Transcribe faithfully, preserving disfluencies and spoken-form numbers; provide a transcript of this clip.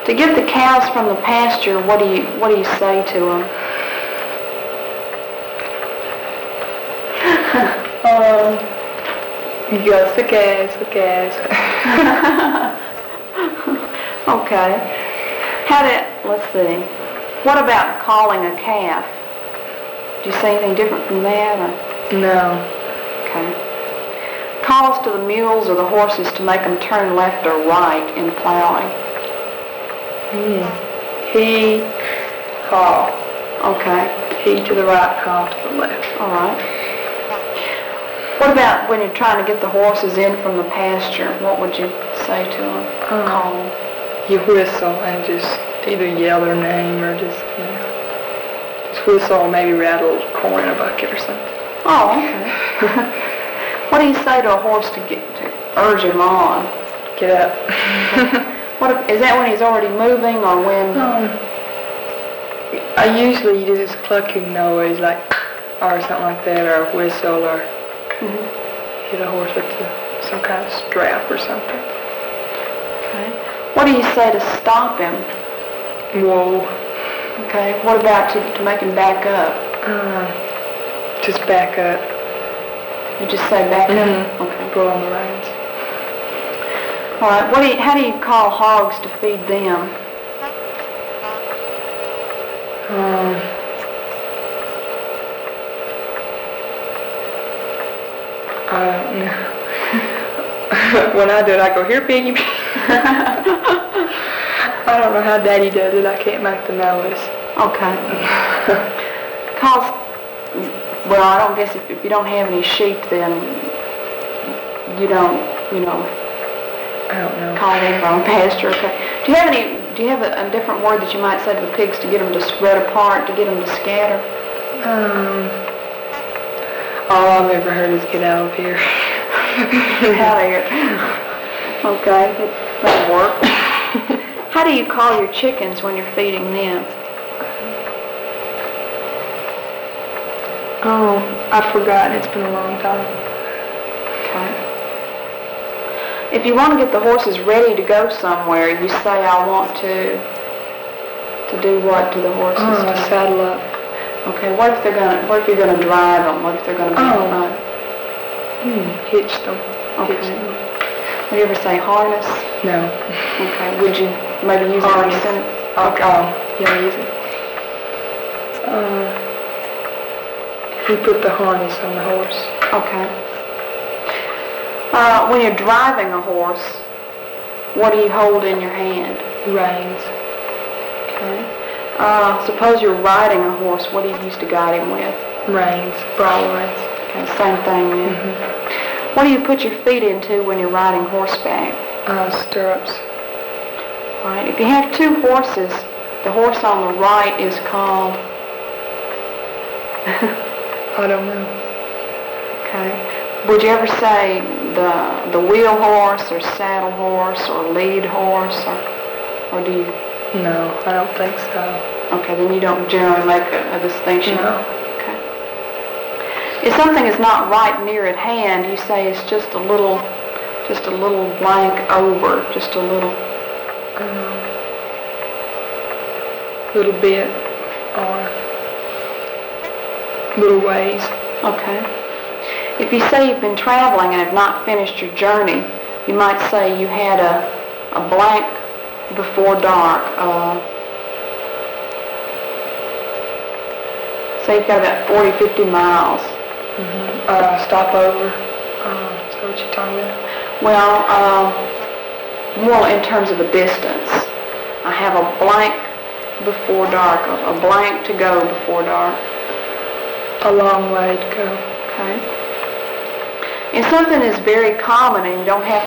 To get the cows from the pasture, what do you what do you say to them? um, you go sick ass, sick ass. Okay. How did, let's see. What about calling a calf? Do you say anything different from that? Or? No. Okay. Calls to the mules or the horses to make them turn left or right in plowing. Hmm. He, call. Okay. He to the right, call to the left. All right. What about when you're trying to get the horses in from the pasture? What would you say to them? Um, Call. You whistle and just either yell their name or just, you know, just whistle or maybe rattle a corn in a bucket or something. Oh, okay. What do you say to a horse to get to urge him on? Get up. What if, is that when he's already moving or when? Um, I usually do this clucking noise, like, or something like that, or a whistle, or Mm-hmm. hit a horse with the, some kind of strap or something. Okay. What do you say to stop him? Whoa. Okay. What about to, to make him back up? Uh, just back up. You just say back Mm-hmm. up? Okay. Pull on the reins. All right. What do you, how do you call hogs to feed them? Um, I don't know. When I do it, I go, here, piggy. I don't know how Daddy does it. I can't make the noise. Okay. Cause, well, I don't guess if, if you don't have any sheep, then you don't, you know, I don't know. call them from pasture. Okay. Do you have any? Do you have a, a different word that you might say to the pigs to get them to spread apart, to get them to scatter? Um, all I've ever heard is get out of here. Get out of here. Okay, that'll work. How do you call your chickens when you're feeding them? Oh, I've forgotten. It's been a long time. Okay. If you want to get the horses ready to go somewhere, you say, I want to, to do what to the horses? Oh, saddle up. Okay, what if they're gonna, what if you're gonna drive them? What if they're gonna be Oh. in front? Hmm, hitch them. Okay. Hitch them. Would you ever say harness? No. Okay, would you maybe use it in a Harness. sentence? Okay. Oh, yeah, use it. Uh, you put the harness on the horse. Okay. Uh, when you're driving a horse, what do you hold in your hand? Reins. Okay. Uh, suppose you're riding a horse, what do you use to guide him with? Reins. Bridle reins. Okay, same thing then. Mm-hmm. What do you put your feet into when you're riding horseback? Uh, stirrups. All right. If you have two horses, the horse on the right is called. I don't know. Okay. Would you ever say the the wheel horse or saddle horse or lead horse or or do you? No, I don't think so. Okay, then you don't generally make a, a distinction. No. Okay. If something is not right near at hand, you say it's just a little, just a little blank over, just a little. Um, little bit or little ways. Okay. If you say you've been traveling and have not finished your journey, you might say you had a, a blank before dark. Uh, say you've got about forty, fifty miles. Mm-hmm. Uh, stop over. Um, is that what you're talking about? Well, uh, more in terms of the distance. I have a blank before dark, a, a blank to go before dark. A long way to go. Okay. And something is very common and you don't have